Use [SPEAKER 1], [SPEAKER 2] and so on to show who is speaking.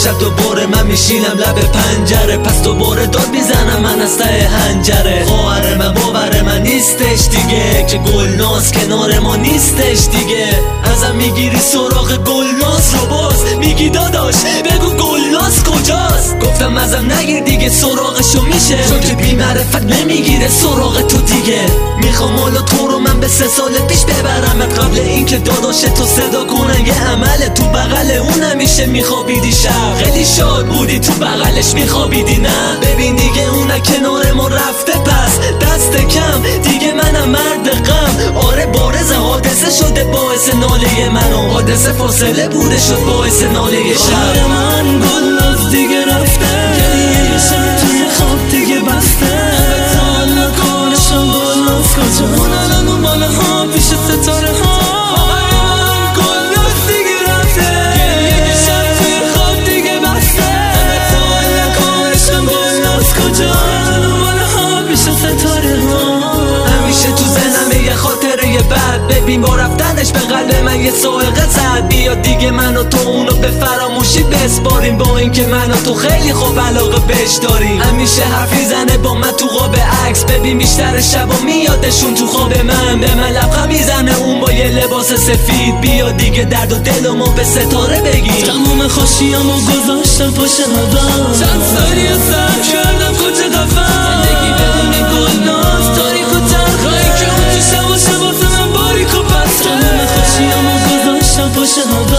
[SPEAKER 1] شب دوباره من میشینم لب پنجره، پس دوباره داد میزنم من از ته حنجره. خواهر من باور من نیستش دیگه، که گلناز کنار ما نیستش دیگه. ازم میگیری سراغ گلناز رو باز میگی داداش بگو گلناز کجاست. گفتم ازم نگیر دیگه سراغشو میشه، چون که بی معرفت نمیگیره سراغ تو دیگه. میخوام حالا تو رو من به 3 سال پیش ببرمت، قبل اینکه داداش تو صدا کنن. یه عمل تو بغل اون همیشه میخوابیدی شب، خیلی شاد بودی تو بغلش میخوابیدی. نه ببین دیگه اون کنار ما رفته، پس دست کم دیگه منم مرد غم. آره بارز حادثه شده باعث ناله منو، حادثه فاصله بوده شد باعث ناله شب.
[SPEAKER 2] من گلناز دیگه رفته، یه شب توی خواب دیگه بسته. حالا کارشم گلناز کجا، اون الان اون بالا ها پیش ستاره ها. گلناز دیگه رفته، یه شب توی خواب دیگه بسته. حالا کارشم گلناز کجا، اون بالا ها پیش ستاره ها.
[SPEAKER 1] همیشه تو ذهنم یه خاطره بعد، ببین با رفتنش به قلب من یه صاعقه زد. بیا دیگه من و تو اونو به فراموشی بسپاریم، با اینکه من و تو خیلی خوب علاقه بهش داریم. همیشه حرفی زنه با من تو قاب عکس، ببین بیشتر شبا میادشون تو خواب من. به من لبخند میزنه اون با یه لباس سفید. بیا دیگه درد و دلمو به ستاره بگیر.
[SPEAKER 2] تموم خوشیامو گذاشتم پشت هوا، چند سالی سر کردم کوچه قفم. زندگی بدون گلناز تاریک و تلخه، که اون تو شب و شباس من باریک و پسته. تموم خوشیامو گذاشتم پشت هوا،